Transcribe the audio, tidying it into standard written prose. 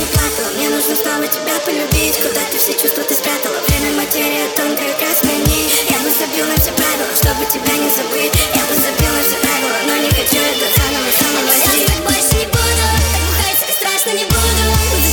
не плакала. Мне нужно снова тебя полюбить. Куда ты все чувства ты спрятала? Время, материя, тонкая красная нить. Я бы забил на все правила, чтобы тебя не забыть. Я бы забил на все правила, но не хочу это заново жить. больше не буду, так бухать страшно не буду.